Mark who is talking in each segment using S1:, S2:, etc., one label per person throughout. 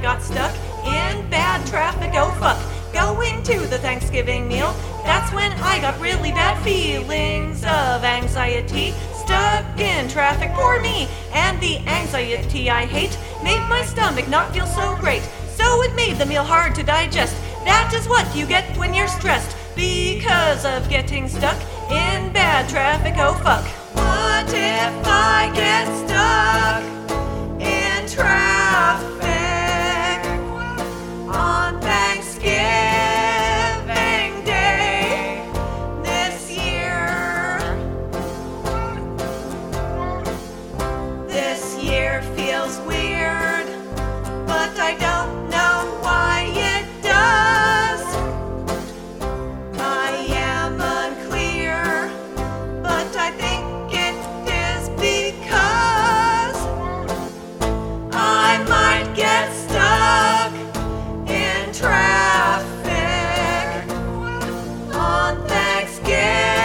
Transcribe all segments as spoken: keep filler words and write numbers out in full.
S1: got stuck in bad traffic, oh fuck. Going to the Thanksgiving meal, that's when I got really bad feelings of anxiety. Stuck in traffic, poor me, and the anxiety I hate made my stomach not feel so great. So it made the meal hard to digest. That is what you get when you're stressed because of getting stuck in bad traffic, oh fuck. What if I get stuck in traffic on Thanksgiving Day this year? This year feels weird, but I don't know why it does. I am unclear, but I think it is because I might get stuck in traffic on Thanksgiving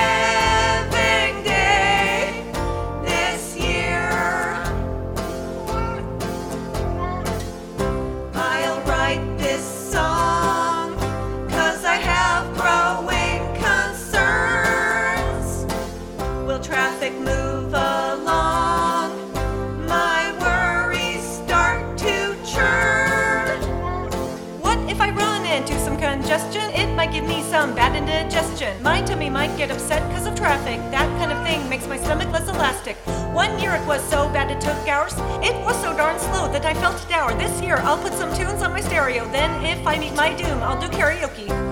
S1: Day this year. I'll write this song 'cause I have growing concerns. Will traffic move along? My worries start to churn. What if I run into some congestion? It might give me some bad indigestion. My tummy might get upset 'cause of traffic. That kind of thing makes my stomach less elastic. One year it was so bad it took hours. It was so darn slow that I felt dour. This year I'll put some tunes on my stereo. Then if I meet my doom, I'll do karaoke.